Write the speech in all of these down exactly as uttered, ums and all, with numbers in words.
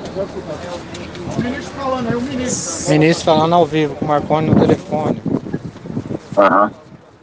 O ministro falando aí, o ministro. Ministro falando ao vivo com o Marconi no telefone. Aham.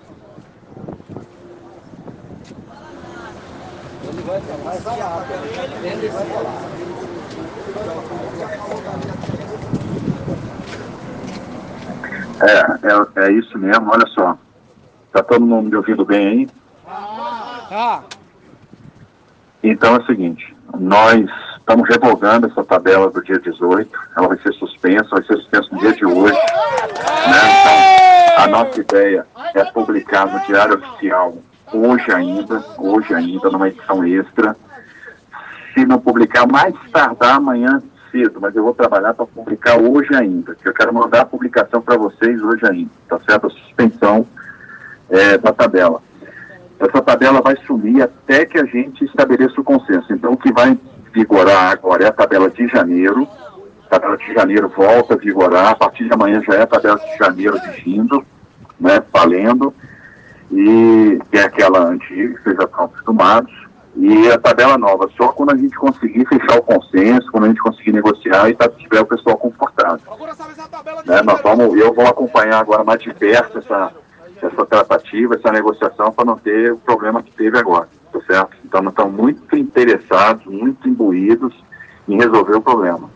É, é, é isso mesmo, olha só. Tá todo mundo me ouvindo bem aí? Tá. Então é o seguinte, nós estamos revogando essa tabela do dia dezoito, ela vai ser suspensa, vai ser suspensa no dia de hoje, né? Então, a nossa ideia é publicar no Diário Oficial hoje ainda, hoje ainda, numa edição extra. Se não publicar, mais tardar amanhã cedo, mas eu vou trabalhar para publicar hoje ainda, que eu quero mandar a publicação para vocês hoje ainda, tá certo? A suspensão é, da tabela. Essa tabela vai sumir até que a gente estabeleça o consenso. Então, o que vai vigorar agora é a tabela de janeiro. A tabela de janeiro volta a vigorar. A partir de amanhã já é a tabela de janeiro vigindo, né, valendo. E que é aquela antiga, que vocês já estão acostumados. E a tabela nova, só quando a gente conseguir fechar o consenso, quando a gente conseguir negociar e tá, tiver o pessoal confortável. Né, nós vamos, eu vou acompanhar agora mais de perto essa... essa tratativa, essa negociação, para não ter o problema que teve agora, tá certo? Então, nós estamos muito interessados, muito imbuídos em resolver o problema.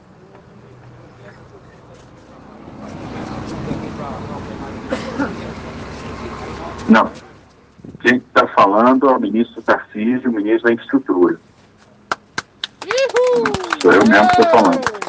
Não. Quem está falando é o ministro Tarcísio, o ministro da Infraestrutura. Sou eu mesmo que estou falando.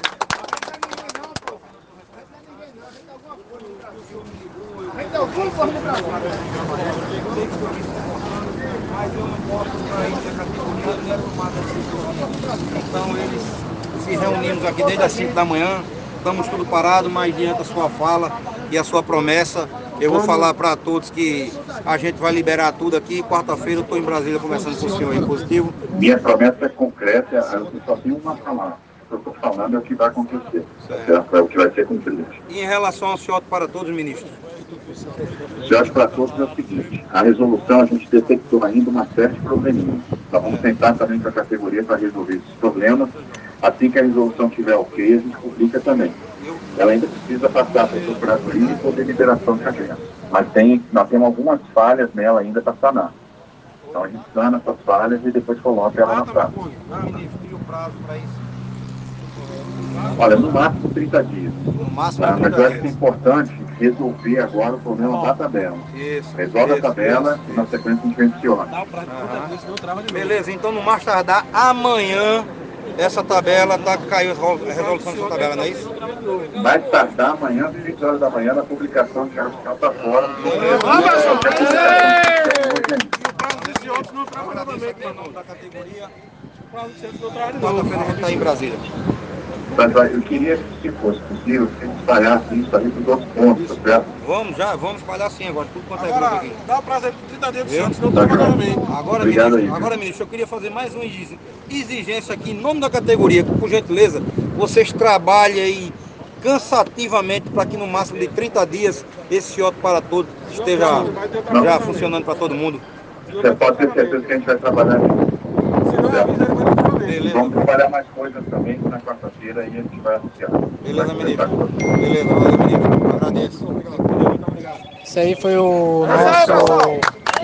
Então eles se reunimos aqui desde as cinco da manhã, estamos tudo parado, mas diante da sua fala e a sua promessa, eu vou falar para todos que a gente vai liberar tudo aqui. Quarta-feira eu estou em Brasília conversando com o senhor aí, positivo. Minha promessa é concreta, eu só tenho uma palavra. O que eu estou falando é o que vai acontecer, certo? Certo? É o que vai ser cumprido. E em relação ao senhor para todos, ministro? O Ciote para todos é o seguinte, a resolução a gente detectou ainda uma série de probleminhas. Nós vamos tentar também com a categoria para resolver esses problemas. Assim que a resolução estiver ok, a gente publica também. Ela ainda precisa passar para a Procuradoria e poder liberação de agenda. Mas tem, nós temos algumas falhas nela ainda para sanar. Então a gente sana essas falhas e depois coloca ela na praça. E o prazo para isso? Olha, no máximo trinta dias. No máximo Tá? trinta Mas eu acho dias. que é importante resolver agora o problema da tabela. Isso, Resolve isso, a tabela isso, e na sequência a gente menciona. Aham. Beleza, então no mais tardar amanhã essa tabela tá caiu a resolução dessa tabela, não é isso? Mais tardar amanhã, às seis horas da manhã, na publicação de Diário Oficial está fora. Da categoria. Quarta-feira a gente está em Brasília. Mas ó, eu queria que, se fosse possível, que você espalhasse isso ali para os outros pontos, tá certo? Vamos já, vamos espalhar sim agora, tudo quanto é Agora, grupo aqui. dá o prazo aí por trinta dias, Viu? senão Tá, toma João. novamente. Agora, Obrigado ministro, aí. agora, ministro, eu queria fazer mais uma exi- exigência aqui em nome da categoria, que, por gentileza, vocês trabalhem aí cansativamente para que no máximo de trinta dias esse Ciote para todos esteja já funcionando para todo mundo. Você pode ter certeza que a gente vai trabalhar nisso. Senão avisa ele quando for ver. E Beleza, vamos trabalhar mais coisas também, que na quarta-feira aí a gente vai anunciar. beleza, Vai ministro. conversar com você. Beleza, valeu, ministro. Agradeço. Isso aí foi o nosso,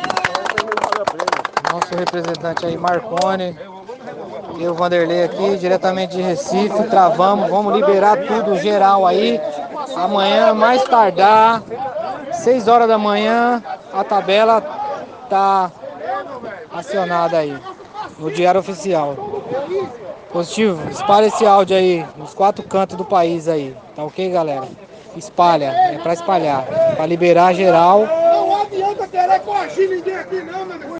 nosso representante aí, Marconi. E o Vanderlei aqui, diretamente de Recife. Travamos, vamos liberar tudo geral aí. Amanhã, mais tardar, seis horas da manhã, a tabela tá acionada aí no Diário Oficial. Positivo, espalha esse áudio aí nos quatro cantos do país aí, tá ok, galera? Espalha, é pra espalhar, pra liberar geral. Não adianta querer coagir ninguém aqui não, meu amigo.